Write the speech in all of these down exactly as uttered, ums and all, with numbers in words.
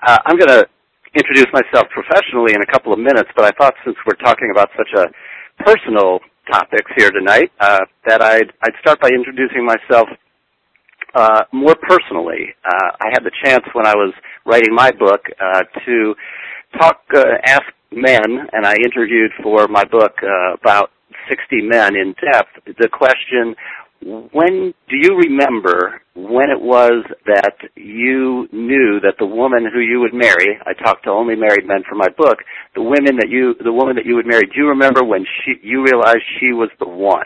Uh, I'm going to introduce myself professionally in a couple of minutes, but I thought since we're talking about such a personal topics here tonight, uh, that I'd, I'd start by introducing myself uh, more personally. Uh, I had the chance when I was writing my book uh, to talk, uh, ask men, and I interviewed for my book uh, about sixty men in depth, the question, when do you remember when it was that you knew that the woman who you would marry, I talked to only married men for my book, the women that you, the woman that you would marry, do you remember when she, you realized she was the one?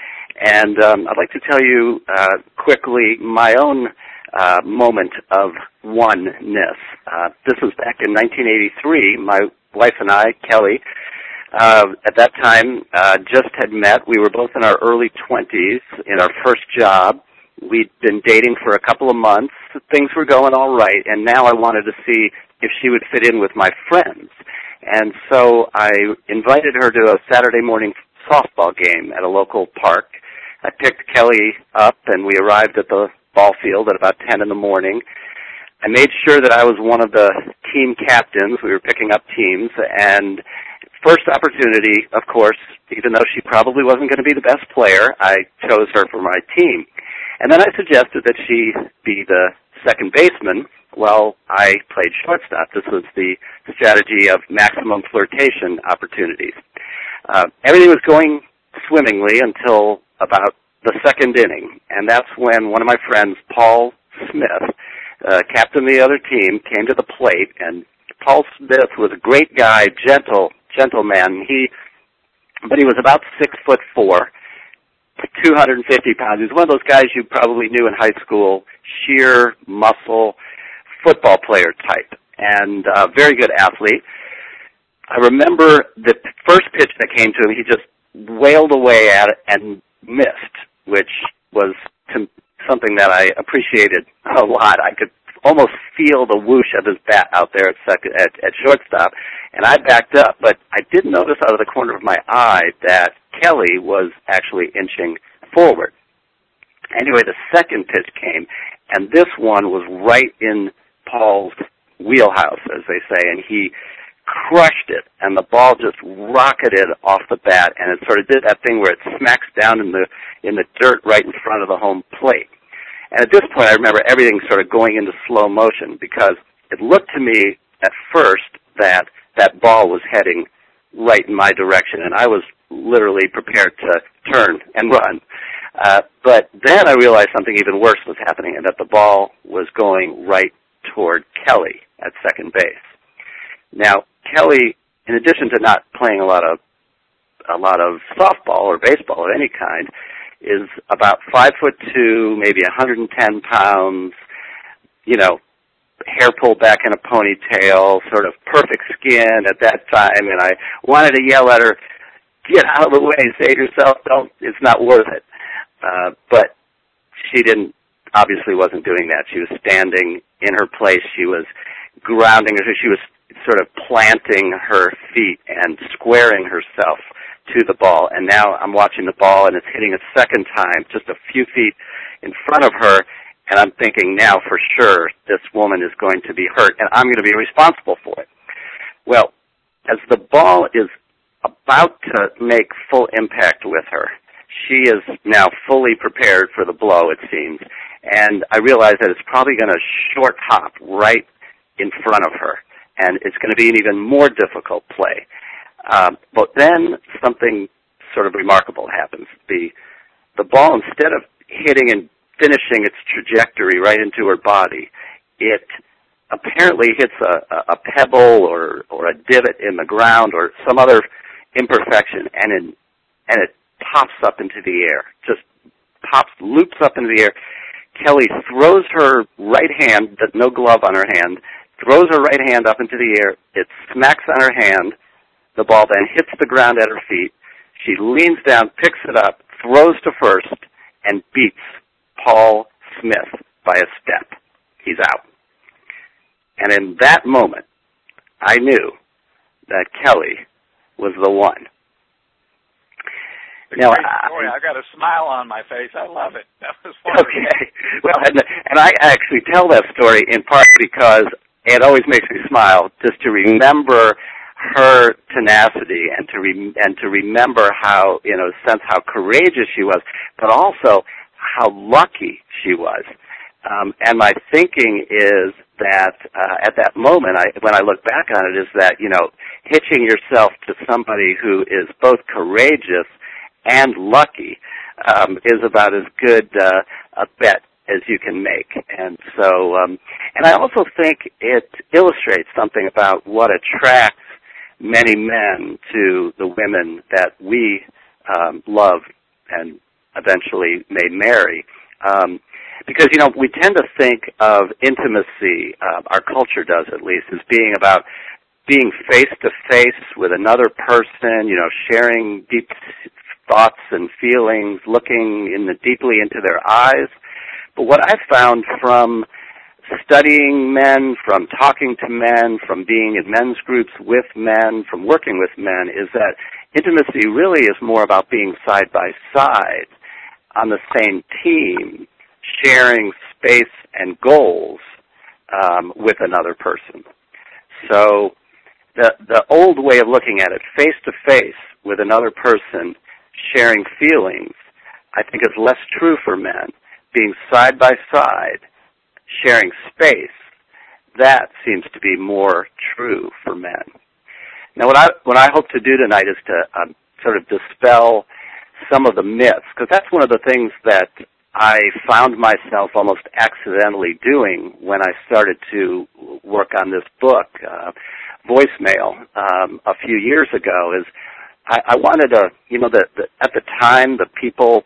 And um, I'd like to tell you uh, quickly my own uh, moment of oneness. Uh, this was back in nineteen eighty-three. My wife and I, Kelly, Uh, at that time, uh, just had met. We were both in our early twenties, in our first job. We'd been dating for a couple of months. Things were going all right, and now I wanted to see if she would fit in with my friends. And so I invited her to a Saturday morning softball game at a local park. I picked Kelly up, and we arrived at the ball field at about ten in the morning. I made sure that I was one of the team captains. We were picking up teams, and first opportunity, of course, even though she probably wasn't going to be the best player, I chose her for my team. And then I suggested that she be the second baseman while I played shortstop. This was the strategy of maximum flirtation opportunities. Uh, everything was going swimmingly until about the second inning, and that's when one of my friends, Paul Smith, uh, captain of the other team, came to the plate, and Paul Smith was a great guy, gentle, gentleman. He, but he was about six foot four, two hundred fifty pounds. He was one of those guys you probably knew in high school, sheer muscle, football player type, and uh, very good athlete. I remember the first pitch that came to him, he just wailed away at it and missed, which was something that I appreciated a lot. I could almost feel the whoosh of his bat out there at, second, at, at shortstop, and I backed up, but I did notice out of the corner of my eye that Kelly was actually inching forward. Anyway, the second pitch came, and this one was right in Paul's wheelhouse, as they say, and he crushed it, and the ball just rocketed off the bat, and it sort of did that thing where it smacks down in the in the dirt right in front of the home plate. And at this point, I remember everything sort of going into slow motion because it looked to me at first that that ball was heading right in my direction, and I was literally prepared to turn and run. Uh, but then I realized something even worse was happening, and that the ball was going right toward Kelly at second base. Now, Kelly, in addition to not playing a lot of a lot of softball or baseball of any kind, is about five foot two, maybe one hundred ten pounds, you know, hair pulled back in a ponytail, sort of perfect skin at that time, and I wanted to yell at her, get out of the way, save yourself, don't, it's not worth it. Uh, but she didn't, obviously wasn't doing that. She was standing in her place. She was grounding, she was sort of planting her feet and squaring herself to the ball. And now I'm watching the ball, and it's hitting a second time, just a few feet in front of her, and I'm thinking now for sure this woman is going to be hurt, and I'm going to be responsible for it. Well, as the ball is about to make full impact with her, she is now fully prepared for the blow, it seems, and I realize that it's probably going to short hop right in front of her, and it's going to be an even more difficult play. Um, but then something sort of remarkable happens. The the ball, instead of hitting and finishing its trajectory right into her body, it apparently hits a, a pebble or, or a divot in the ground or some other imperfection, and in, and it pops up into the air, just pops, loops up into the air. Kelly throws her right hand, no glove on her hand, throws her right hand up into the air. It smacks on her hand. The ball then hits the ground at her feet. She leans down, picks it up, throws to first, and beats Paul Smith by a step. He's out. And in that moment, I knew that Kelly was the one. Now, I, I got a smile on my face. I love it. That was wonderful. Okay. Well, and, and I actually tell that story in part because it always makes me smile just to remember her tenacity and to re- and to remember how, you know, sense how courageous she was, but also how lucky she was. Um, and my thinking is that uh, at that moment, I, when I look back on it, is that, you know, hitching yourself to somebody who is both courageous and lucky um, is about as good uh, a bet as you can make. And so, um, and I also think it illustrates something about what attracts many men to the women that we um, love and eventually may marry. Um, because, you know, we tend to think of intimacy, uh, our culture does at least, as being about being face-to-face with another person, you know, sharing deep thoughts and feelings, looking in the, deeply into their eyes. But what I've found from studying men, from talking to men, from being in men's groups with men, from working with men, is that intimacy really is more about being side by side on the same team, sharing space and goals um, with another person. So the the old way of looking at it, face to face with another person, sharing feelings, I think is less true for men. Being side by side, sharing space, that seems to be more true for men. Now, what I what I hope to do tonight is to um, sort of dispel some of the myths, because that's one of the things that I found myself almost accidentally doing when I started to work on this book, uh, Voicemail, um, a few years ago. Is I, I wanted to, you know, the, the, at the time the people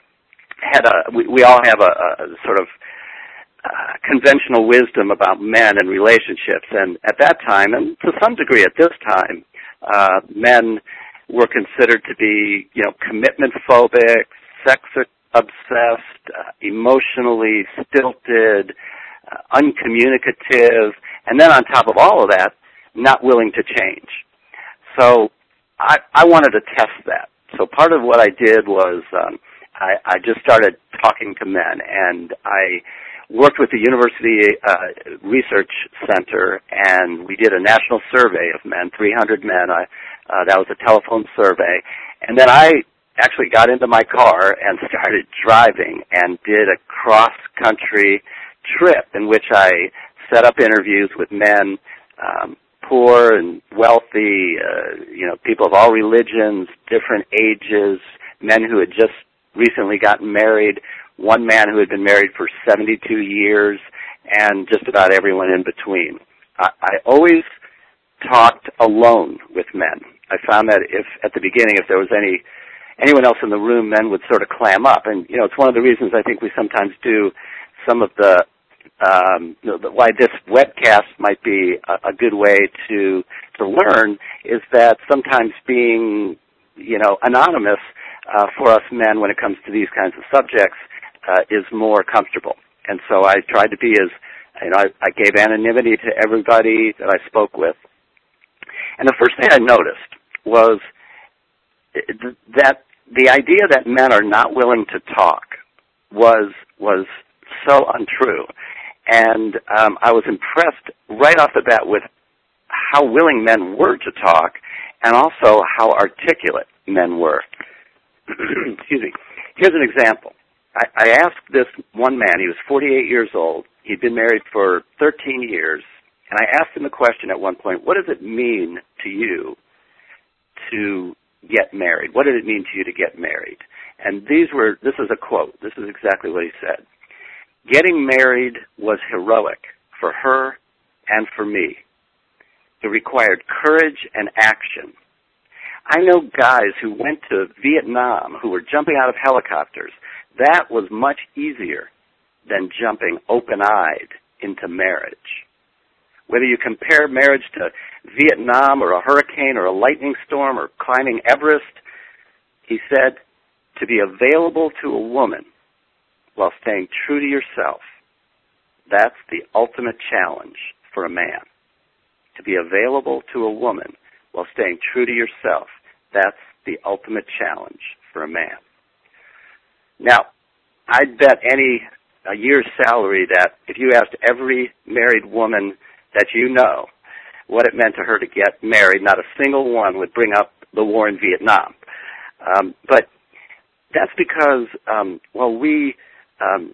had a, we, we all have a, a sort of Uh, conventional wisdom about men and relationships, and at that time, and to some degree at this time, uh, men were considered to be, you know, commitment phobic, sex obsessed, uh, emotionally stilted, uh, uncommunicative, and then on top of all of that, not willing to change. So I, I wanted to test that. So part of what I did was um, I, I just started talking to men, and I worked with the University uh, Research Center, and we did a national survey of men, three hundred men. I, uh, that was a telephone survey. And then I actually got into my car and started driving and did a cross-country trip in which I set up interviews with men, um, poor and wealthy, uh, you know, people of all religions, different ages, men who had just recently gotten married, one man who had been married for seventy-two years, and just about everyone in between. I, I always talked alone with men. I found that if at the beginning, if there was any anyone else in the room, men would sort of clam up. And, you know, it's one of the reasons I think we sometimes do some of the, um, you know, the why this webcast might be a, a good way to to learn is that sometimes being, you know, anonymous uh, for us men when it comes to these kinds of subjects Uh, is more comfortable. And so I tried to be as, you know, I, I gave anonymity to everybody that I spoke with. And the first thing I noticed was that the idea that men are not willing to talk was was so untrue. And um, I was impressed right off the bat with how willing men were to talk and also how articulate men were. Excuse me. Here's an example. I, I asked this one man, he was forty-eight years old, he'd been married for thirteen years, and I asked him the question at one point, what does it mean to you to get married? What did it mean to you to get married? And these were, this is a quote, this is exactly what he said. Getting married was heroic for her and for me. It required courage and action. I know guys who went to Vietnam who were jumping out of helicopters. That was much easier than jumping open-eyed into marriage. Whether you compare marriage to Vietnam or a hurricane or a lightning storm or climbing Everest, he said, to be available to a woman while staying true to yourself, that's the ultimate challenge for a man. To be available to a woman while staying true to yourself, that's the ultimate challenge for a man. Now, I'd bet any a year's salary that if you asked every married woman that you know what it meant to her to get married. Not a single one would bring up the war in Vietnam. Um, but that's because, um, well, we um,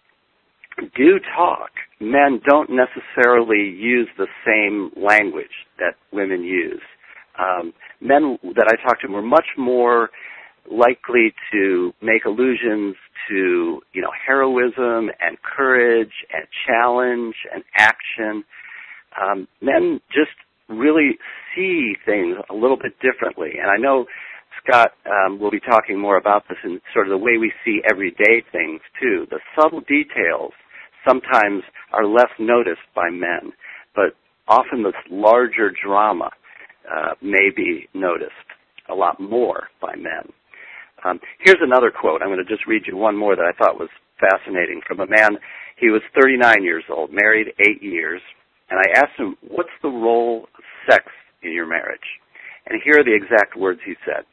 do talk. Men don't necessarily use the same language that women use. Um, men that I talk to were much more likely to make allusions to, you know, heroism and courage and challenge and action. Um, men just really see things a little bit differently. And I know Scott um, will be talking more about this in sort of the way we see everyday things, too. The subtle details sometimes are less noticed by men, but often this larger drama uh, may be noticed a lot more by men. Um, here's another quote. I'm going to just read you one more that I thought was fascinating from a man. He was thirty-nine years old, married eight years, and I asked him, what's the role of sex in your marriage? And here are the exact words he said.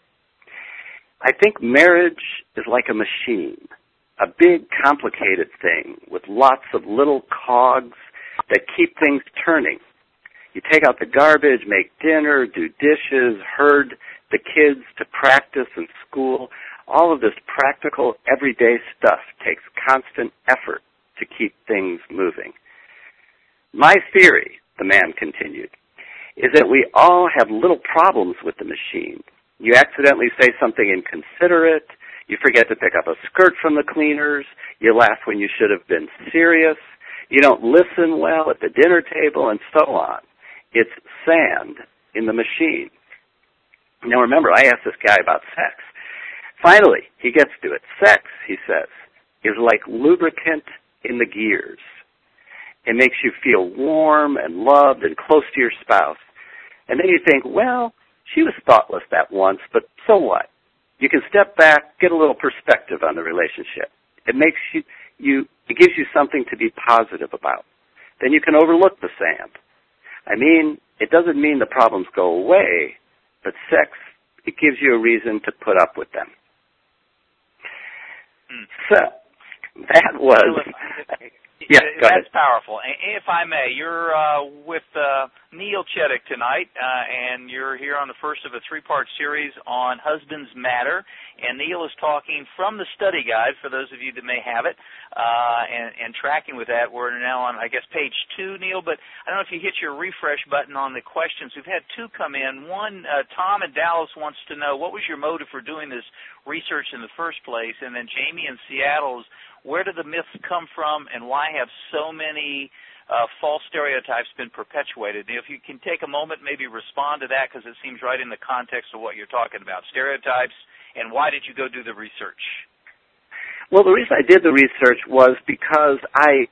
I think marriage is like a machine, a big, complicated thing with lots of little cogs that keep things turning. You take out the garbage, make dinner, do dishes, herd the kids to practice and school. All of this practical, everyday stuff takes constant effort to keep things moving. My theory, the man continued, is that we all have little problems with the machine. You accidentally say something inconsiderate, you forget to pick up a skirt from the cleaners, you laugh when you should have been serious, you don't listen well at the dinner table, and so on. It's sand in the machine. Now remember, I asked this guy about sex. Finally, he gets to it. Sex, he says, is like lubricant in the gears. It makes you feel warm and loved and close to your spouse. And then you think, well, she was thoughtless that once, but so what? You can step back, get a little perspective on the relationship. It makes you, you, it gives you something to be positive about. Then you can overlook the sand. I mean, it doesn't mean the problems go away, but sex, it gives you a reason to put up with them. Mm. So, that was... Yeah, that's powerful. If I may, you're uh, with uh, Neil Chaddick tonight, uh, and you're here on the first of a three-part series on Husbands Matter. And Neil is talking from the study guide, for those of you that may have it, uh, and, and tracking with that. We're now on, I guess, page two, Neil, but I don't know if you hit your refresh button on the questions. We've had two come in. One, uh, Tom in Dallas wants to know, what was your motive for doing this research in the first place? And then Jamie in Seattle's, where do the myths come from, and why have so many uh, false stereotypes been perpetuated? If you can take a moment, maybe respond to that, because it seems right in the context of what you're talking about, stereotypes, and why did you go do the research? Well, the reason I did the research was because I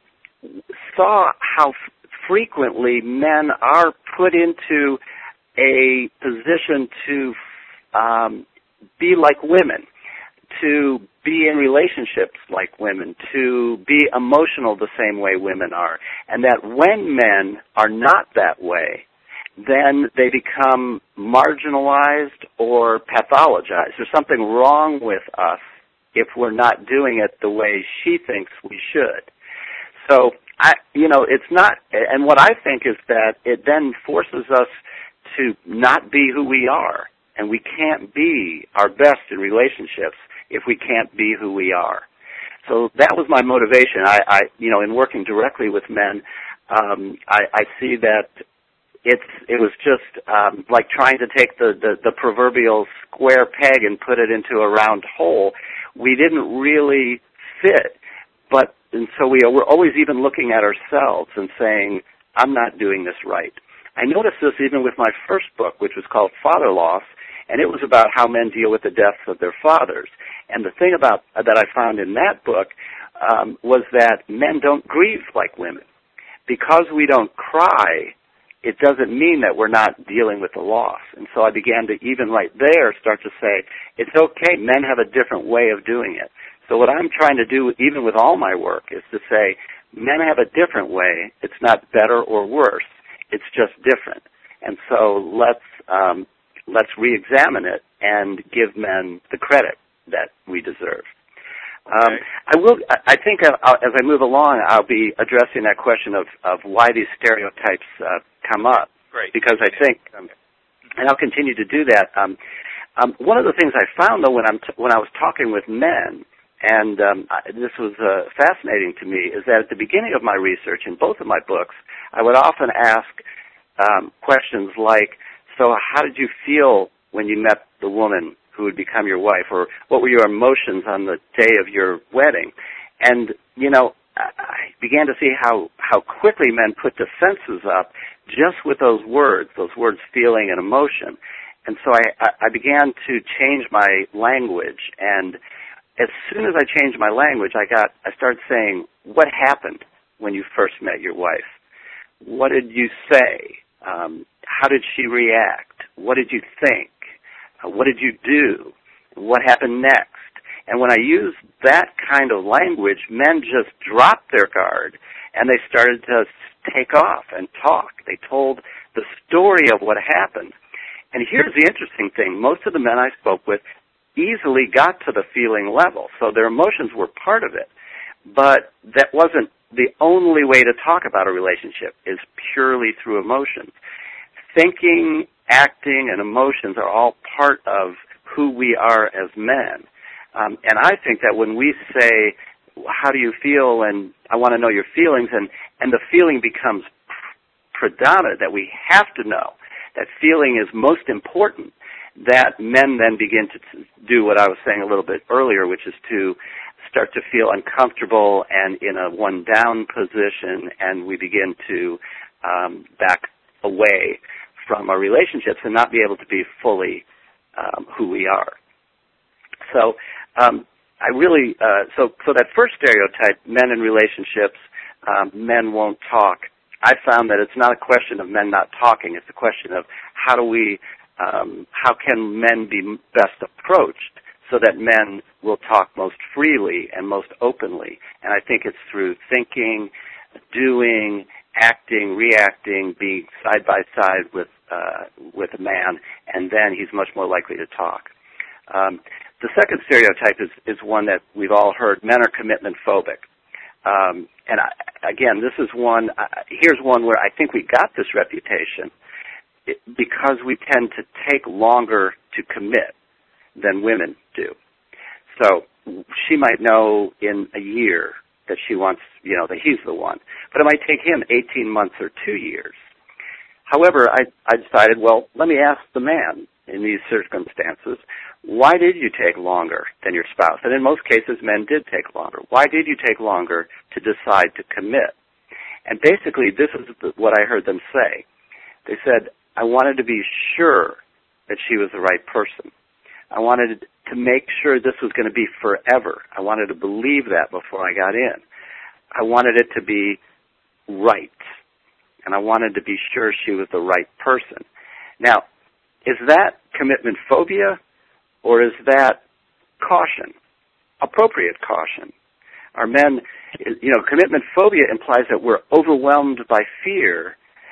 saw how f- frequently men are put into a position to um, be like women, to be in relationships like women, to be emotional the same way women are, and that when men are not that way, then they become marginalized or pathologized. There's something wrong with us if we're not doing it the way she thinks we should. So, I, you know, it's not, and what I think is that it then forces us to not be who we are, and we can't be our best in relationships if we can't be who we are. So that was my motivation. I, I you know, in working directly with men, um, I, I see that it's it was just um, like trying to take the, the, the proverbial square peg and put it into a round hole. We didn't really fit, but and so we were always even looking at ourselves and saying, I'm not doing this right. I noticed this even with my first book, which was called Father Loss, and it was about how men deal with the deaths of their fathers. And the thing about uh, that I found in that book um, was that men don't grieve like women. Because we don't cry, it doesn't mean that we're not dealing with the loss. And so I began to even right there start to say, it's okay, men have a different way of doing it. So what I'm trying to do, even with all my work, is to say, men have a different way. It's not better or worse. It's just different. And so let's um, let's re-examine it and give men the credit that we deserve. Um, okay. I will. I think uh, I'll, as I move along, I'll be addressing that question of, of why these stereotypes uh, come up. Great. Because I think, um, and I'll continue to do that. Um, um, one of the things I found, though, when I'm t- when I was talking with men, and um, I, this was uh, fascinating to me, is that at the beginning of my research in both of my books, I would often ask um, questions like, "So, how did you feel when you met the woman who would become your wife, or what were your emotions on the day of your wedding?" And, you know, I began to see how, how quickly men put defenses up just with those words, those words feeling and emotion. And so I, I began to change my language, and as soon as I changed my language, I got, I started saying, what happened when you first met your wife? What did you say? Um, how did she react? What did you think? Uh, what did you do? What happened next? And when I used that kind of language, men just dropped their guard, and they started to take off and talk. They told the story of what happened. And here's the interesting thing. Most of the men I spoke with easily got to the feeling level, so their emotions were part of it. But that wasn't the only way to talk about a relationship, is purely through emotions. Thinking, acting, and emotions are all part of who we are as men. Um, and I think that when we say, how do you feel, and I want to know your feelings, and, and the feeling becomes predominant, that we have to know, that feeling is most important, that men then begin to do what I was saying a little bit earlier, which is to start to feel uncomfortable and in a one-down position, and we begin to um, back away from our relationships and not be able to be fully um, who we are. So um, I really, uh, so so that first stereotype, men in relationships, um, men won't talk. I found that it's not a question of men not talking. It's a question of how do we, um, how can men be best approached so that men will talk most freely and most openly. And I think it's through thinking, doing, acting, reacting, being side by side with uh, with a man, and then he's much more likely to talk. Um, the second stereotype is, is one that we've all heard. Men are commitment phobic. Um, and I, again, this is one, uh, here's one where I think we got this reputation it, because we tend to take longer to commit than women do. So she might know in a year that she wants, you know, that he's the one. But it might take him eighteen months or two years. However, I, I decided, well, let me ask the man in these circumstances, why did you take longer than your spouse? And in most cases, men did take longer. Why did you take longer to decide to commit? And basically, this is what I heard them say. They said, I wanted to be sure that she was the right person. I wanted to make sure this was going to be forever. I wanted to believe that before I got in. I wanted it to be right. And I wanted to be sure she was the right person. Now, is that commitment phobia, or is that caution, appropriate caution? Are men, you know, commitment phobia implies that we're overwhelmed by fear,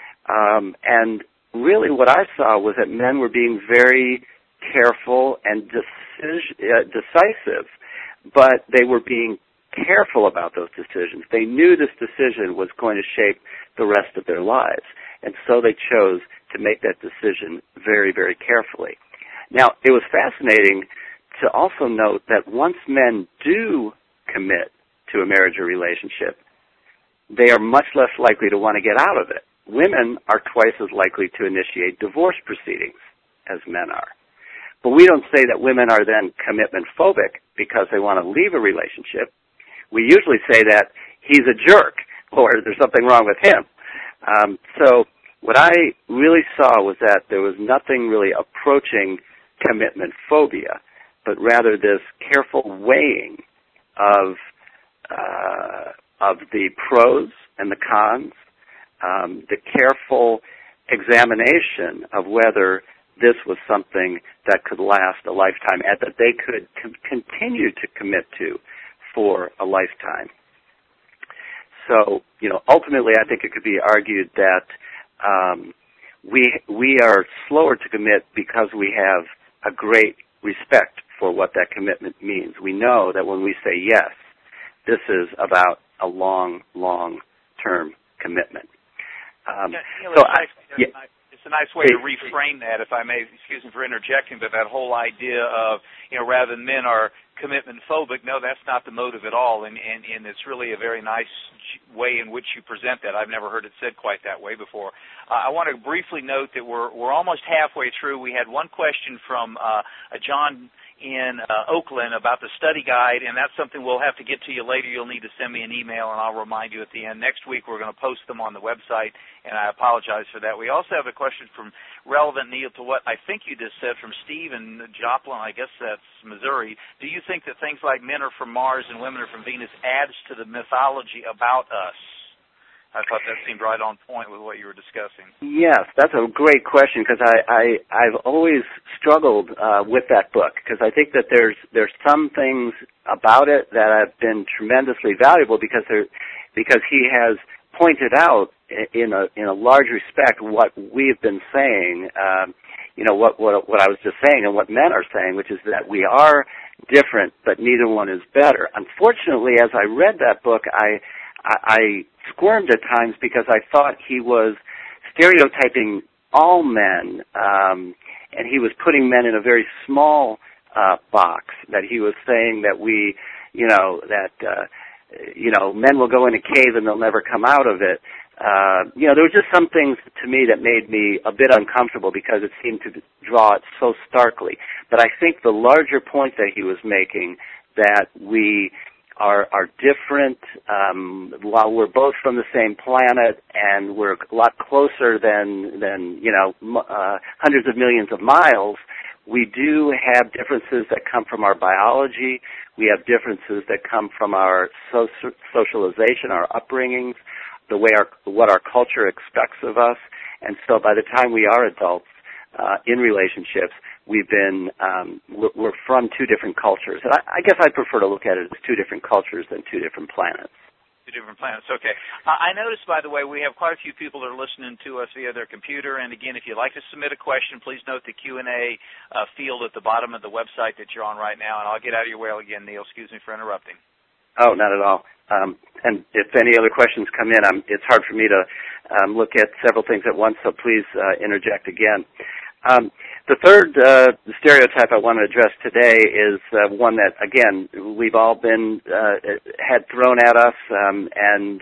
um, and really what I saw was that men were being very careful and decision, uh, decisive, but they were being careful about those decisions. They knew this decision was going to shape the rest of their lives, and so they chose to make that decision very, very carefully. Now, it was fascinating to also note that once men do commit to a marriage or relationship, they are much less likely to want to get out of it. Women are twice as likely to initiate divorce proceedings as men are. But we don't say that women are then commitment phobic because they want to leave a relationship. We usually say that he's a jerk or there's something wrong with him. Um, so what I really saw was that there was nothing really approaching commitment phobia, but rather this careful weighing of uh, of the pros and the cons, um, the careful examination of whether this was something that could last a lifetime and that they could c- continue to commit to for a lifetime. So, you know, ultimately I think it could be argued that um, we we are slower to commit because we have a great respect for what that commitment means. We know that when we say yes, this is about a long, long-term commitment. Um, yeah, you know, so it's, I, nice, yeah, nice, it's a nice way to reframe that, if I may, excuse me for interjecting, but that whole idea of, you know, rather than men are commitment phobic, no, that's not the motive at all, and, and, and it's really a very nice way in which you present that. I've never heard it said quite that way before. Uh, I want to briefly note that we're we're almost halfway through. We had one question from uh, John in uh, Oakland about the study guide, and that's something we'll have to get to you later. You'll need to send me an email, and I'll remind you at the end. Next week we're going to post them on the website, and I apologize for that. We also have a question from relevant, Neil, to what I think you just said from Steve in Joplin, I guess that's Missouri. Do you think that things like men are from Mars and women are from Venus adds to the mythology about us? I thought that seemed right on point with what you were discussing. Yes, that's a great question because I, I, I've always struggled uh, with that book because I think that there's there's some things about it that have been tremendously valuable because there, because he has pointed out in a in a large respect what we've been saying, um, you know, what, what what I was just saying and what men are saying, which is that we are different, but neither one is better. Unfortunately, as I read that book, I I, I squirmed at times because I thought he was stereotyping all men, um, and he was putting men in a very small uh, box. That he was saying that we, you know, that uh, you know, men will go in a cave and they'll never come out of it. Uh, you know, there were just some things to me that made me a bit uncomfortable because it seemed to draw it so starkly. But I think the larger point that he was making, that we are are different, um, while we're both from the same planet and we're a lot closer than, than you know, uh, hundreds of millions of miles, we do have differences that come from our biology. We have differences that come from our so- socialization, our upbringings, the way our what our culture expects of us. And so by the time we are adults uh, in relationships, we've been um, we're from two different cultures. And I, I guess I prefer to look at it as two different cultures than two different planets. Two different planets, okay. Uh, I noticed, by the way, we have quite a few people that are listening to us via their computer. And again, if you'd like to submit a question, please note the Q and A uh, field at the bottom of the website that you're on right now. And I'll get out of your way again, Neil. Excuse me for interrupting. Oh, not at all. Um, and if any other questions come in, I'm, it's hard for me to um, look at several things at once, so please uh, interject again. Um, the third uh, stereotype I want to address today is uh, one that, again, we've all been uh, had thrown at us, um, and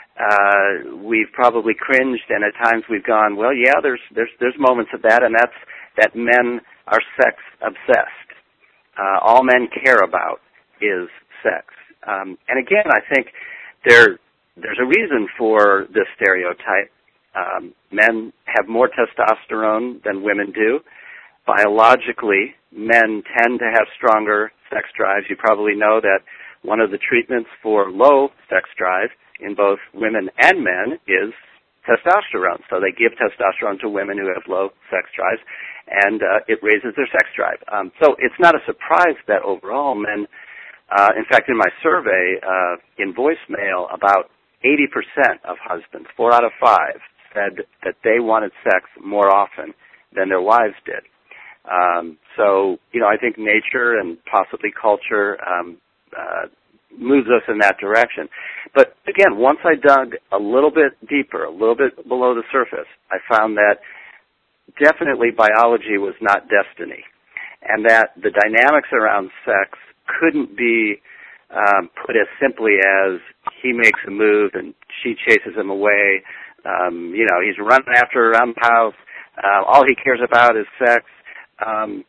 uh, we've probably cringed, and at times we've gone, well, yeah, there's there's there's moments of that, and that's that men are sex obsessed. Uh, all men care about is sex. Um, and again, I think there there's a reason for this stereotype. Um, men have more testosterone than women do. Biologically, men tend to have stronger sex drives. You probably know that one of the treatments for low sex drive in both women and men is testosterone. So they give testosterone to women who have low sex drives, and uh, it raises their sex drive. Um, so it's not a surprise that overall men, uh, in fact, in my survey, uh, in voicemail, about eighty percent of husbands, four out of five, said that they wanted sex more often than their wives did. Um, so, you know, I think nature and possibly culture um, uh, moves us in that direction. But again, once I dug a little bit deeper, a little bit below the surface, I found that definitely biology was not destiny, and that the dynamics around sex couldn't be um, put as simply as he makes a move and she chases him away. Um, you know, he's running after her around the house. Uh, all he cares about is sex. Um,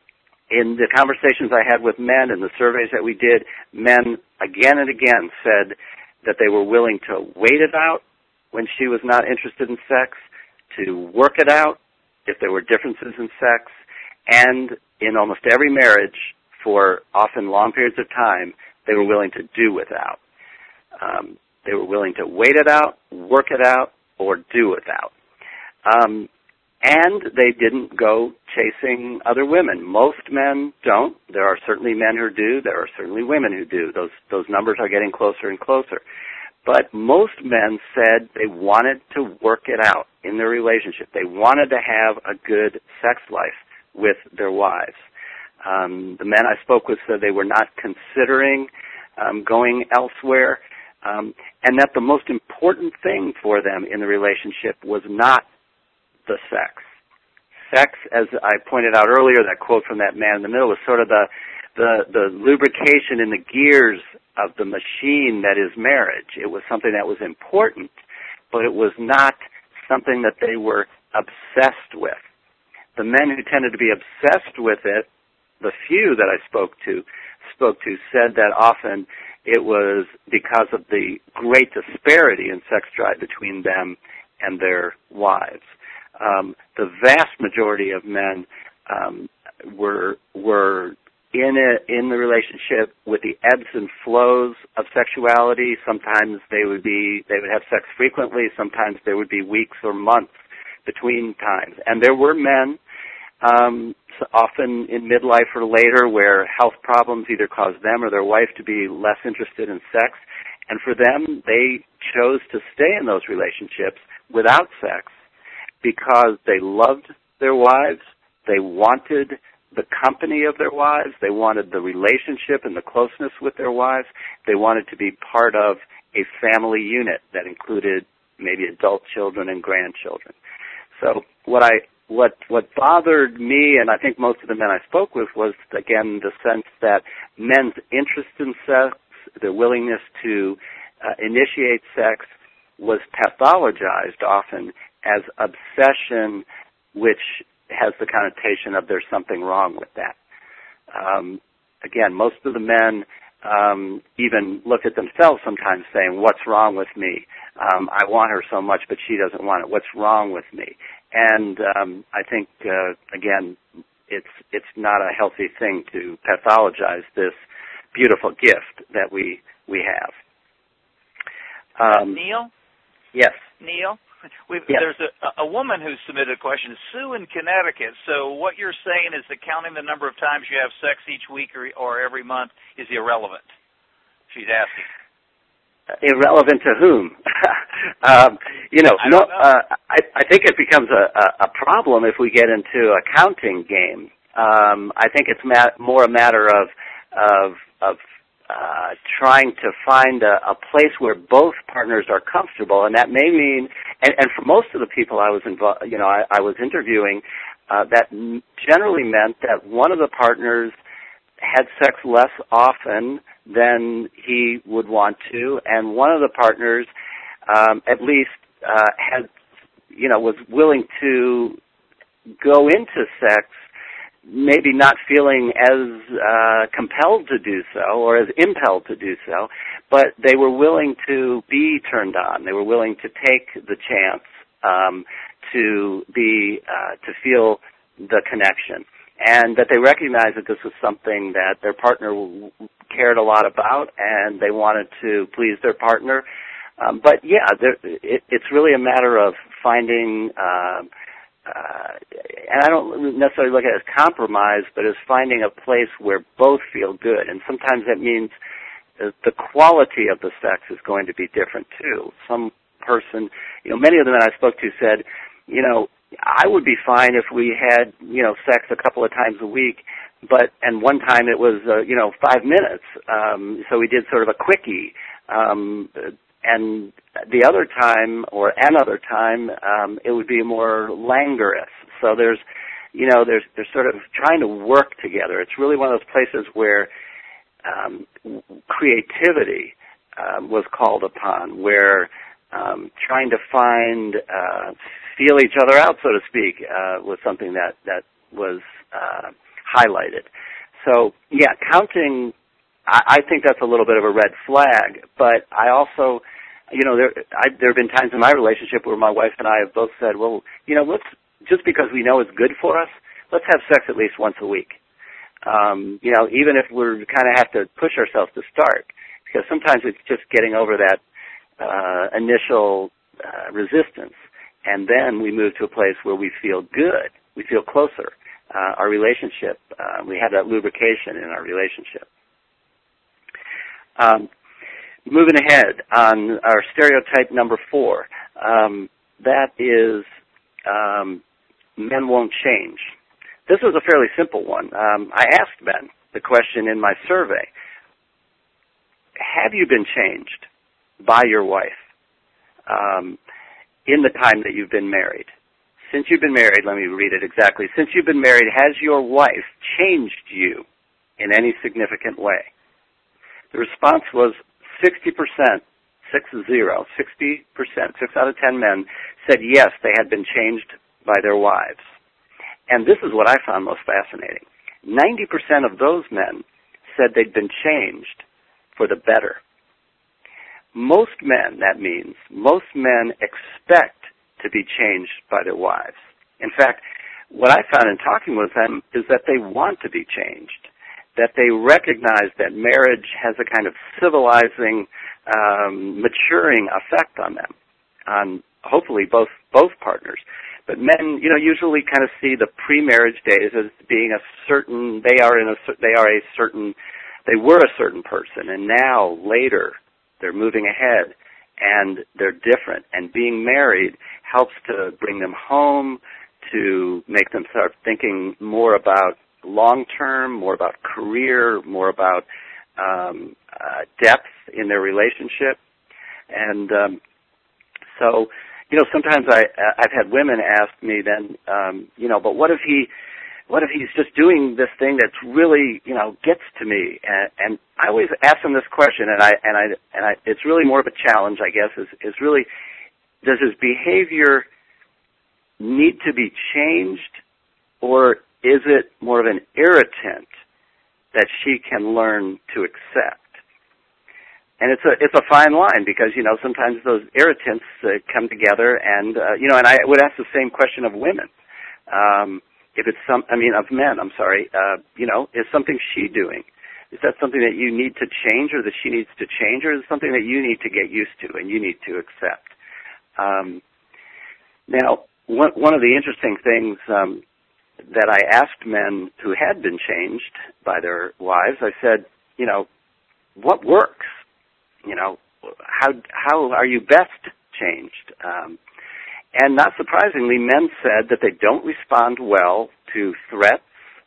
in the conversations I had with men and the surveys that we did, men again and again said that they were willing to wait it out when she was not interested in sex, to work it out if there were differences in sex, and in almost every marriage, for often long periods of time, they were willing to do without. Um, they were willing to wait it out, work it out, or do without. Um, and they didn't go chasing other women. Most men don't. There are certainly men who do. There are certainly women who do. Those those numbers are getting closer and closer. But most men said they wanted to work it out in their relationship. They wanted to have a good sex life with their wives. Um, the men I spoke with said they were not considering um, going elsewhere, um, and that the most important thing for them in the relationship was not the sex. Sex, as I pointed out earlier, that quote from that man in the middle, was sort of the the, the lubrication in the gears of the machine that is marriage. It was something that was important, but it was not something that they were obsessed with. The men who tended to be obsessed with it, the few that I spoke to, spoke to said that often it was because of the great disparity in sex drive between them and their wives. Um, the vast majority of men um, were were in a, in the relationship with the ebbs and flows of sexuality. Sometimes they would be they would have sex frequently. Sometimes there would be weeks or months between times. And there were men, um, often in midlife or later, where health problems either caused them or their wife to be less interested in sex. And for them, they chose to stay in those relationships without sex because they loved their wives, they wanted the company of their wives, they wanted the relationship and the closeness with their wives, they wanted to be part of a family unit that included maybe adult children and grandchildren. So what I what what bothered me, and I think most of the men I spoke with, was again the sense that men's interest in sex, their willingness to uh, initiate sex, was pathologized often as obsession, which has the connotation of there's something wrong with that. Um, again, most of the men um, even look at themselves sometimes saying, what's wrong with me? Um, I want her so much, but she doesn't want it. What's wrong with me? And um, I think, uh, again, it's it's not a healthy thing to pathologize this beautiful gift that we, we have. Um, Neil? Yes. Neil? We've, yes. There's a, a woman who submitted a question, Sue in Connecticut. So what you're saying is that counting the number of times you have sex each week or, or every month is irrelevant. She's asking. Irrelevant to whom? um, you know, I, no, know. Uh, I, I think it becomes a, a, a problem if we get into a counting game. Um, I think it's ma- more a matter of of, of uh, trying to find a, a place where both partners are comfortable, and that may mean, and, and for most of the people I was involved, you know, I, I was interviewing, uh, that generally meant that one of the partners had sex less often than he would want to, and one of the partners um, at least uh, had, you know, was willing to go into sex maybe not feeling as uh, compelled to do so or as impelled to do so, but they were willing to be turned on. They were willing to take the chance um, to be, uh, to feel the connection. And that they recognized that this was something that their partner cared a lot about, and they wanted to please their partner. Um, but yeah, there, it, it's really a matter of finding, uh, uh, and I don't necessarily look at it as compromise, but as finding a place where both feel good. And sometimes that means the quality of the sex is going to be different too. Some person, you know, many of the men I spoke to said, you know, I would be fine if we had, you know, sex a couple of times a week, but, and one time it was, uh, you know, five minutes. Um, so we did sort of a quickie. Um, and the other time, or another time, um, it would be more languorous. So there's, you know, there's, there's sort of trying to work together. It's really one of those places where, um, creativity, um, was called upon, where, um, trying to find, uh, feel each other out, so to speak, uh, was something that, that was uh, highlighted. So, yeah, counting, I, I think that's a little bit of a red flag, but I also, you know, there I, there have been times in my relationship where my wife and I have both said, well, you know, let's, just because we know it's good for us, let's have sex at least once a week. Um, you know, even if we're kind of have to push ourselves to start, because sometimes it's just getting over that uh, initial uh, resistance. And then we move to a place where we feel good, we feel closer. Uh, our relationship, uh, we have that lubrication in our relationship. Um, moving ahead on our stereotype number four, um, that is um, men won't change. this was a fairly simple one. Um, I asked men the question in my survey, have you been changed by your wife um, in the time that you've been married? Since you've been married, let me read it exactly. Since you've been married, has your wife changed you in any significant way? The response was sixty percent, six zero, sixty percent, six out of ten men said yes, they had been changed by their wives. And this is what I found most fascinating. ninety percent of those men said they'd been changed for the better. Most men, that means, most men expect to be changed by their wives. In fact, what I found in talking with them is that they want to be changed, that they recognize that marriage has a kind of civilizing, um, maturing effect on them, on hopefully both both partners. But men, you know, usually kind of see the pre-marriage days as being a certain, they are in a, they are a certain, they were a certain person, and now, later, they're moving ahead, and they're different. And being married helps to bring them home, to make them start thinking more about long-term, more about career, more about um, uh, depth in their relationship. And um, so, you know, sometimes I, I've had women ask me then, um, you know, but what if he, what if he's just doing this thing that's really, you know, gets to me? And, and I always ask them this question, and I, and I, and I, it's really more of a challenge, I guess, is, is really, does his behavior need to be changed, or is it more of an irritant that she can learn to accept? And it's a it's a fine line, because, you know, sometimes those irritants uh, come together, and uh, you know, and I would ask the same question of women. Um, if it's some, I mean, of men. I'm sorry. Uh, you know, is something she doing? Is that something that you need to change, or that she needs to change, or is it something that you need to get used to and you need to accept? Um, now, one one of the interesting things um, that I asked men who had been changed by their wives, I said, you know, what works? You know, how how are you best changed? Um, and not surprisingly, men said that they don't respond well to threats,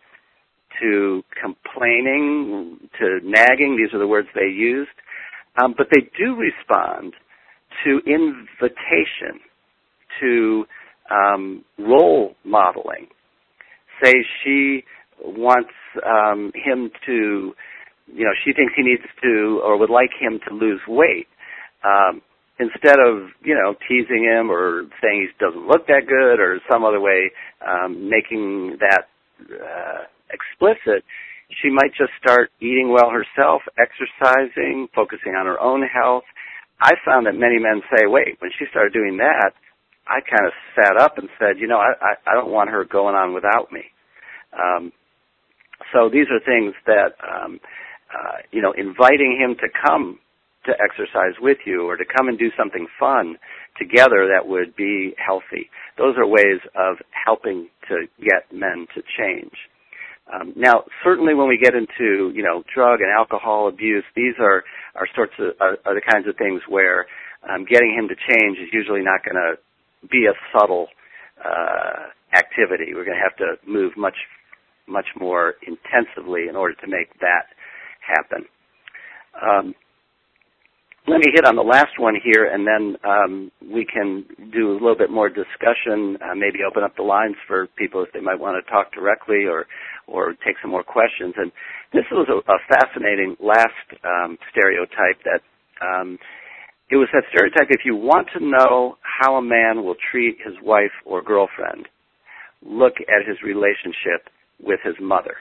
to complaining, to nagging. These are the words they used. Um, but they do respond to invitation, to um, role modeling. Say she wants um, him to, you know, she thinks he needs to or would like him to lose weight. Um, instead of, you know, teasing him or saying he doesn't look that good or some other way um, making that uh, explicit, she might just start eating well herself, exercising, focusing on her own health. I found that many men say, wait, when she started doing that, I kind of sat up and said, you know, I, I, I don't want her going on without me. Um, so these are things that, um, uh, you know, inviting him to come to exercise with you or to come and do something fun together that would be healthy. Those are ways of helping to get men to change. Um, now, certainly when we get into, you know, drug and alcohol abuse, these are, are sorts of, are, are the kinds of things where um, getting him to change is usually not going to be a subtle uh, activity. We're going to have to move much, much more intensively in order to make that happen. Um, let me hit on the last one here, and then um, we can do a little bit more discussion, uh, maybe open up the lines for people if they might want to talk directly or or take some more questions. And this was a, a fascinating last um, stereotype that um, it was that stereotype, if you want to know how a man will treat his wife or girlfriend, look at his relationship with his mother.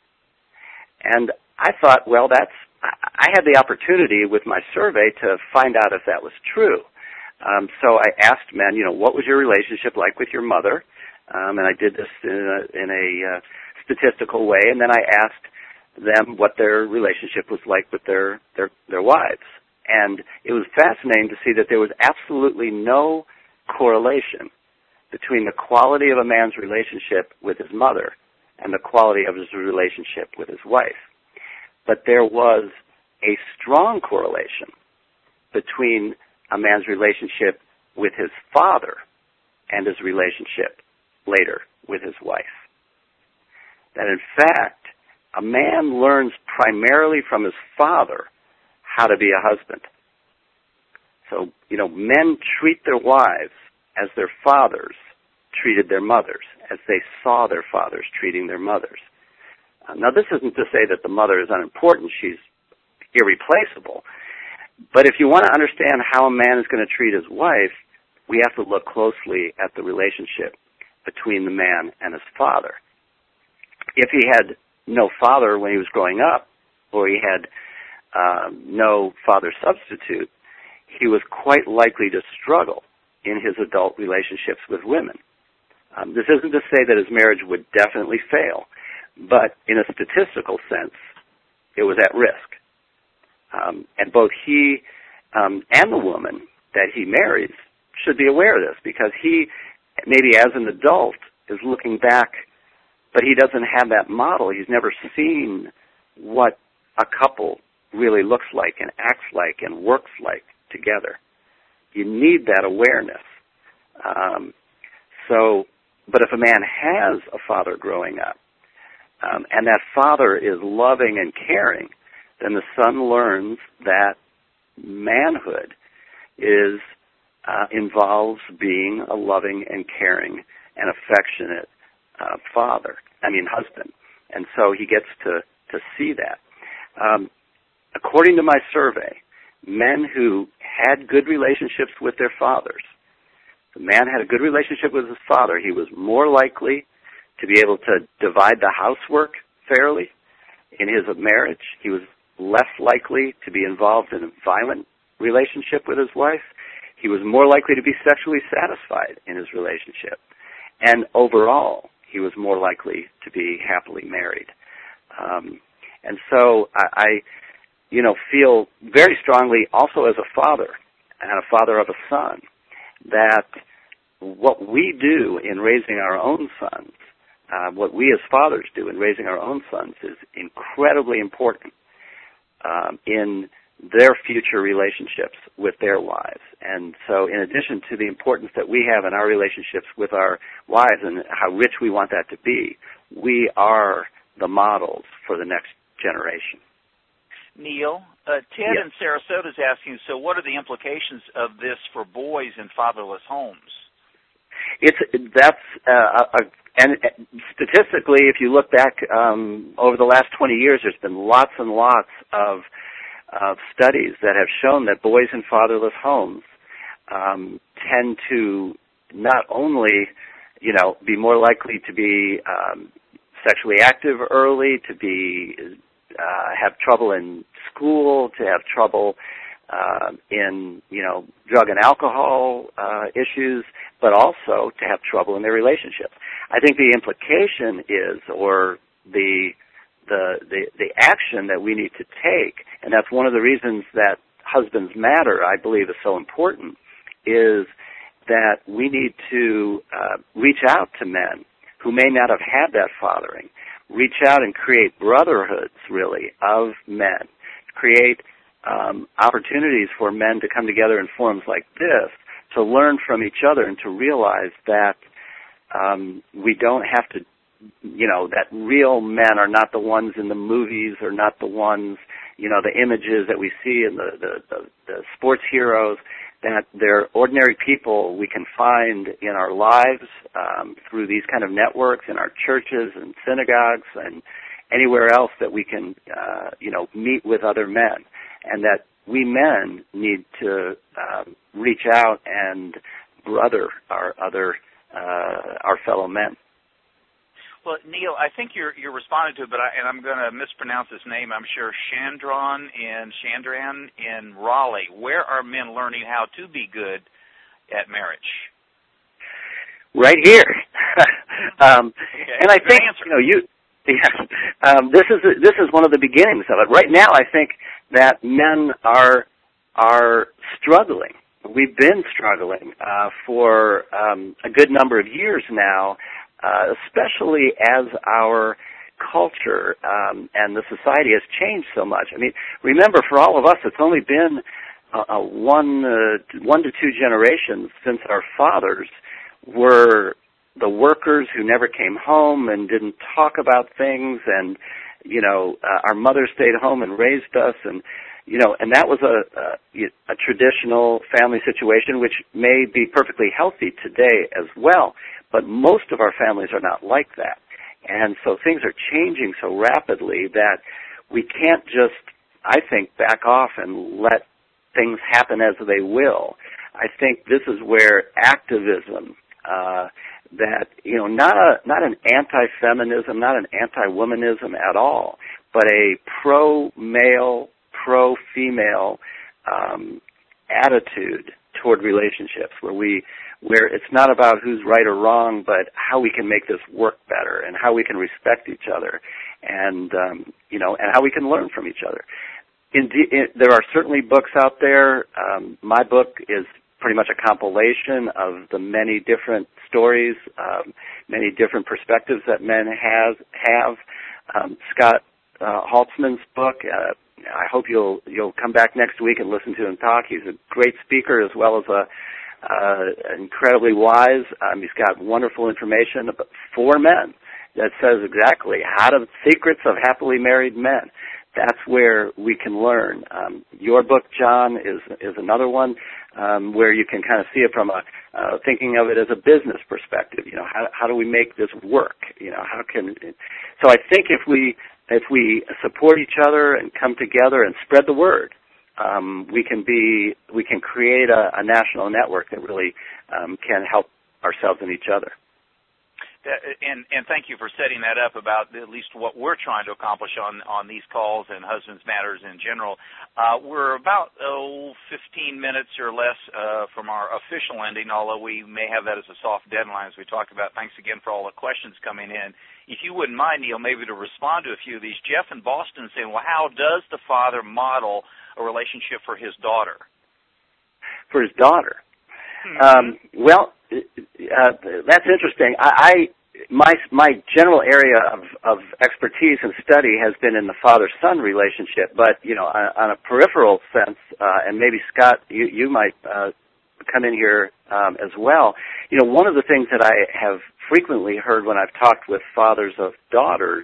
And I thought, well, that's, I had the opportunity with my survey to find out if that was true. Um, so I asked men, you know, what was your relationship like with your mother? Um, and I did this in a, in a uh, statistical way, and then I asked them what their relationship was like with their, their, their wives. And it was fascinating to see that there was absolutely no correlation between the quality of a man's relationship with his mother and the quality of his relationship with his wife. But there was a strong correlation between a man's relationship with his father and his relationship later with his wife. that, in fact, a man learns primarily from his father how to be a husband. So, you know, men treat their wives as their fathers treated their mothers, as they saw their fathers treating their mothers. Uh, now, this isn't to say that the mother is unimportant. She's irreplaceable. But if you want to understand how a man is going to treat his wife, we have to look closely at the relationship between the man and his father. If he had no father when he was growing up, or he had uh, no father substitute, he was quite likely to struggle in his adult relationships with women. Um, this isn't to say that his marriage would definitely fail, but in a statistical sense, it was at risk. Um, and both he um, and the woman that he marries should be aware of this, because he, maybe as an adult, is looking back, but he doesn't have that model. He's never seen what a couple really looks like and acts like and works like together. You need that awareness. Um, so, but if a man has a father growing up, um, and that father is loving and caring, then the son learns that manhood is uh, involves being a loving and caring and affectionate uh, father, I mean husband. And so he gets to, to see that. Um, according to my survey, men who had good relationships with their fathers, the man had a good relationship with his father, he was more likely to be able to divide the housework fairly in his marriage. He was less likely to be involved in a violent relationship with his wife. He was more likely to be sexually satisfied in his relationship. And overall, he was more likely to be happily married. Um, and so I, I, you know, feel very strongly also as a father and a father of a son that what we do in raising our own sons, uh, what we as fathers do in raising our own sons is incredibly important um, in their future relationships with their wives. And so in addition to the importance that we have in our relationships with our wives and how rich we want that to be, we are the models for the next generation. Neil, uh, Ted yes. in Sarasota is asking, so what are the implications of this for boys in fatherless homes? It's that's uh, a, and statistically, if you look back um, over the last twenty years, there's been lots and lots of of studies that have shown that boys in fatherless homes um, tend to not only, you know, be more likely to be um, sexually active early, to be uh, have trouble in school, to have trouble uh, in, you know, drug and alcohol uh, issues, but also to have trouble in their relationships. I think the implication is, or the The, the the action that we need to take, and that's one of the reasons that Husbands Matter, I believe, is so important, is that we need to uh, reach out to men who may not have had that fathering, reach out and create brotherhoods, really, of men, create um, opportunities for men to come together in forums like this to learn from each other and to realize that um, we don't have to, you know, that real men are not the ones in the movies, or not the ones, you know, the images that we see in the, the, the, the sports heroes, that they're ordinary people we can find in our lives um, through these kind of networks in our churches and synagogues and anywhere else that we can, uh, you know, meet with other men. And that we men need to um, reach out and brother our other, uh, our fellow men. Well, Neil, I think you're you're responding to it, but I, and I'm going to mispronounce his name, I'm sure. Chandron in Chandran in Raleigh. Where are men learning how to be good at marriage? Right here. um, okay. And I Good think answer. you know you. Yeah, um, this is this is one of the beginnings of it. Right now, I think that men are are struggling. We've been struggling uh, for um, a good number of years now. Uh, especially as our culture um, and the society has changed so much. I mean, remember, for all of us, it's only been uh, uh, one, uh, one to two generations since our fathers were the workers who never came home and didn't talk about things, and you know, uh, our mother stayed home and raised us, and you know, and that was a, a a traditional family situation, which may be perfectly healthy today as well. But most of our families are not like that, and so things are changing so rapidly that we can't just, I think, back off and let things happen as they will. I think this is where activism, uh, that, you know, not a, not an anti-feminism, not an anti-womanism at all, but a pro-male, pro-female um, attitude toward relationships, where we, where it's not about who's right or wrong, but how we can make this work better and how we can respect each other, and um, you know, and how we can learn from each other. Indeed, it, there are certainly books out there. Um, my book is pretty much a compilation of the many different stories, um, many different perspectives that men have. have. Um, Scott uh, Holtzman's book, uh, I hope you'll you'll come back next week and listen to him talk. He's a great speaker as well as a uh, incredibly wise. Um, he's got wonderful information about, for men that says exactly how to, secrets of happily married men. That's where we can learn. Um, your book, John, is is another one um, where you can kind of see it from a uh, thinking of it as a business perspective. You know, how how do we make this work? You know, how can? So I think if we if we support each other and come together and spread the word, um, we can be we can create a, a national network that really um, can help ourselves and each other. And, and thank you for setting that up about at least what we're trying to accomplish on, on these calls and Husbands Matters in general. Uh, we're about oh, fifteen minutes or less uh, from our official ending, although we may have that as a soft deadline as we talked about. Thanks again for all the questions coming in. If you wouldn't mind, Neil, maybe to respond to a few of these. Jeff in Boston saying, well, how does the father model a relationship for his daughter? For his daughter? Mm-hmm. Um, well, uh, that's interesting. I... I My my general area of, of expertise and study has been in the father-son relationship, but you know, on, on a peripheral sense, uh, and maybe Scott, you you might uh, come in here um, as well. You know, one of the things that I have frequently heard when I've talked with fathers of daughters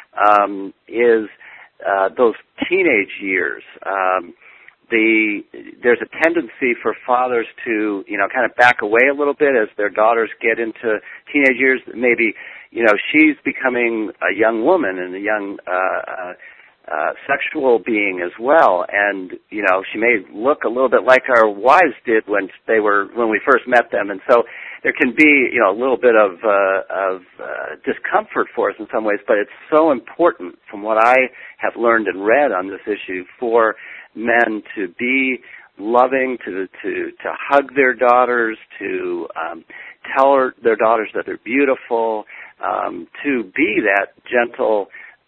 um, is uh, those teenage years. Um, The, there's a tendency for fathers to, you know, kind of back away a little bit as their daughters get into teenage years. Maybe, you know, she's becoming a young woman and a young uh, uh, sexual being as well. And, you know, she may look a little bit like our wives did when they were, when we first met them. And so there can be, you know, a little bit of, uh, of uh, discomfort for us in some ways, but it's so important from what I have learned and read on this issue for men to be loving, to to to hug their daughters, to um, tell her, their daughters that they're beautiful, um, to be that gentle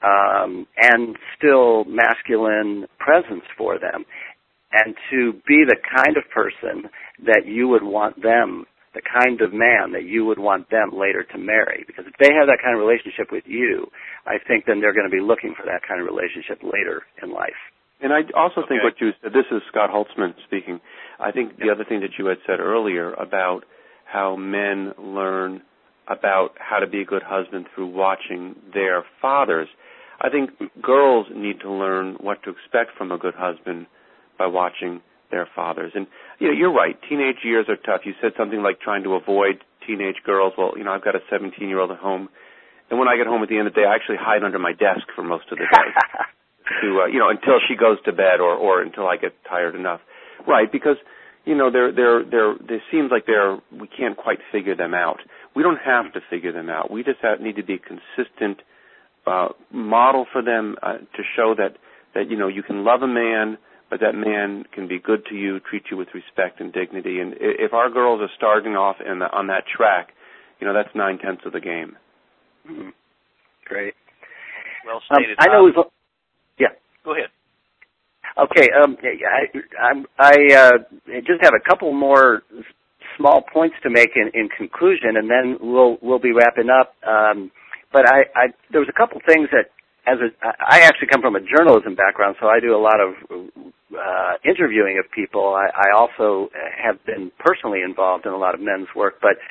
um, and still masculine presence for them, and to be the kind of person that you would want them, the kind of man that you would want them later to marry. Because if they have that kind of relationship with you, I think then they're going to be looking for that kind of relationship later in life. And I also okay. think what you said, this is Scott Holtzman speaking, I think the other thing that you had said earlier about how men learn about how to be a good husband through watching their fathers, I think girls need to learn what to expect from a good husband by watching their fathers. And, you know, you're right, teenage years are tough. You said something like trying to avoid teenage girls. Well, you know, I've got a seventeen-year-old at home, and when I get home at the end of the day, I actually hide under my desk for most of the day. To uh, you know, until she goes to bed, or, or until I get tired enough, right? Because you know, they're they're they're. It seems like they're. We can't quite figure them out. We don't have to figure them out. We just have, need to be a consistent uh, model for them uh, to show that that you know you can love a man, but that man can be good to you, treat you with respect and dignity. And if our girls are starting off in the, on that track, you know, that's nine tenths of the game. Mm-hmm. Great. Well stated. Um, I know. We've, Yeah. Go ahead. Okay. Um, I I, I uh, just have a couple more small points to make in, in conclusion, and then we'll we'll be wrapping up. Um, but I, I there was a couple things that, as a, I actually come from a journalism background, so I do a lot of uh, interviewing of people. I, I also have been personally involved in a lot of men's work, but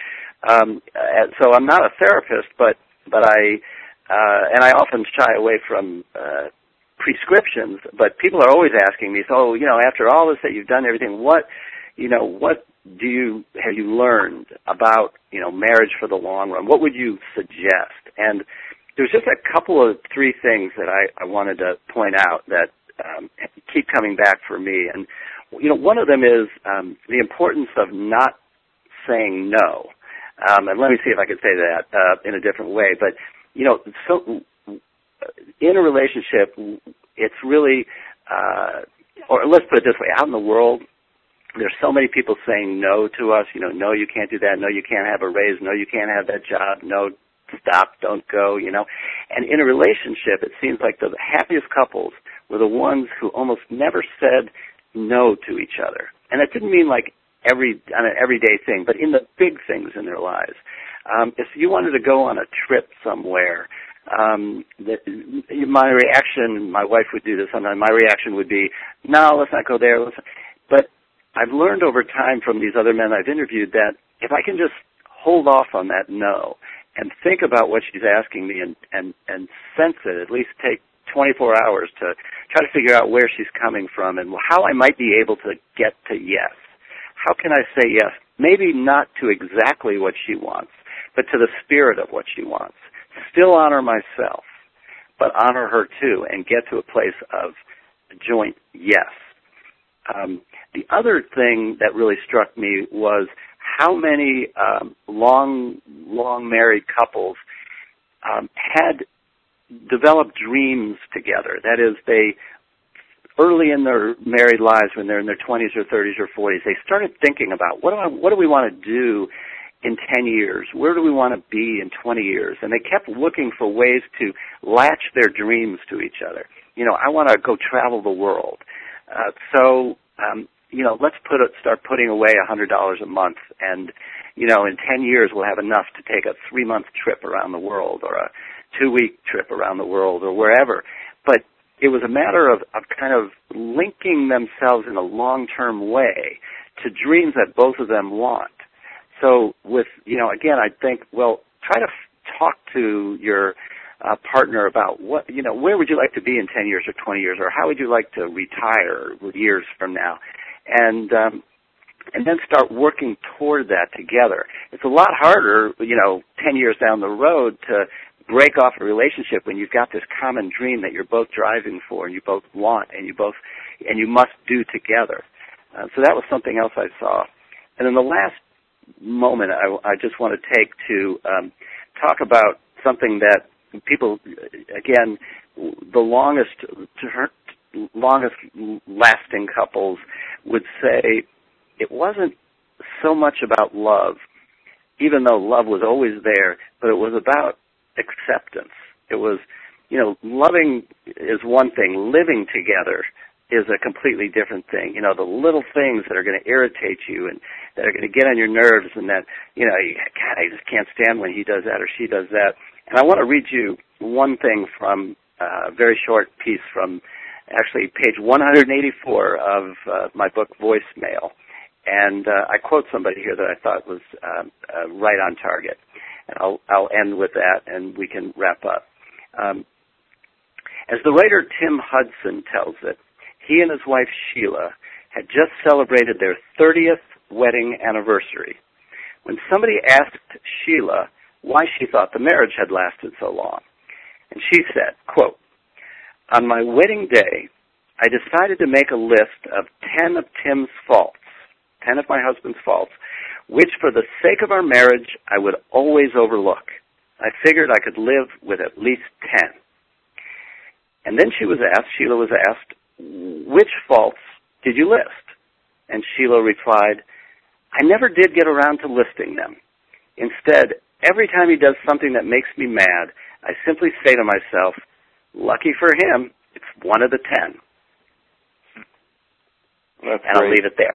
Um, uh, so I'm not a therapist, but but I uh, and I often shy away from uh, prescriptions. But people are always asking me, so you know, after all this that you've done, everything, what you know, what do you have you learned about you know marriage for the long run? What would you suggest? And there's just a couple of three things that I, I wanted to point out that um, keep coming back for me. And, you know, one of them is um, the importance of not saying no. Um, and let me see if I can say that uh, in a different way. But, you know, so in a relationship, it's really, uh, or let's put it this way, out in the world, there's so many people saying no to us. You know, no, you can't do that. No, you can't have a raise. No, you can't have that job. No, stop, don't go, you know. And in a relationship, it seems like the happiest couples were the ones who almost never said no to each other. And that didn't mean like every on an everyday thing, but in the big things in their lives. Um, if you wanted to go on a trip somewhere, um, the, my reaction, my wife would do this sometimes, my reaction would be, no, let's not go there. Let's not. But I've learned over time from these other men I've interviewed that if I can just hold off on that no and think about what she's asking me and, and, and sense it, at least take twenty-four hours to try to figure out where she's coming from and how I might be able to get to yes. How can I say yes? Maybe not to exactly what she wants, but to the spirit of what she wants. Still honor myself, but honor her too and get to a place of joint yes. Um, the other thing that really struck me was how many um, long, long married couples um, had developed dreams together. That is, they early in their married lives, when they're in their twenties or thirties or forties, they started thinking about what do I, what do we want to do in ten years? Where do we want to be in twenty years? And they kept looking for ways to latch their dreams to each other. You know, I want to go travel the world. Uh, so, um, you know, let's put it, start putting away one hundred dollars a month, and, you know, in ten years we'll have enough to take a three-month trip around the world or a two-week trip around the world or wherever. But it was a matter of, of kind of linking themselves in a long-term way to dreams that both of them want. So with, you know, again, I think, well, try to f- talk to your uh, partner about what, you know, where would you like to be in ten years or twenty years, or how would you like to retire years from now? And um, and then start working toward that together. It's a lot harder, you know, ten years down the road to break off a relationship when you've got this common dream that you're both driving for and you both want and you both and you must do together. Uh, so that was something else I saw. And then the last moment I, I just want to take to um, talk about something that people, again, the longest longest lasting couples would say it wasn't so much about love, even though love was always there, but it was about acceptance. It was, you know, loving is one thing. Living together is a completely different thing. You know, the little things that are going to irritate you and that are going to get on your nerves and that, you know, you, God, I just can't stand when he does that or she does that. And I want to read you one thing from a very short piece from actually page one hundred eighty-four of uh, my book, Voicemail. And uh, I quote somebody here that I thought was uh, uh, right on target. And I'll, I'll end with that, and we can wrap up. Um, as the writer Tim Hudson tells it, he and his wife Sheila had just celebrated their thirtieth wedding anniversary when somebody asked Sheila why she thought the marriage had lasted so long. And she said, quote, "On my wedding day, I decided to make a list of ten of Tim's faults, ten of my husband's faults, which for the sake of our marriage, I would always overlook. I figured I could live with at least ten. And then she was asked, Sheila was asked, which faults did you list? And Sheila replied, I never did get around to listing them. Instead, every time he does something that makes me mad, I simply say to myself, lucky for him, it's one of the ten. That's and great. I'll leave it there.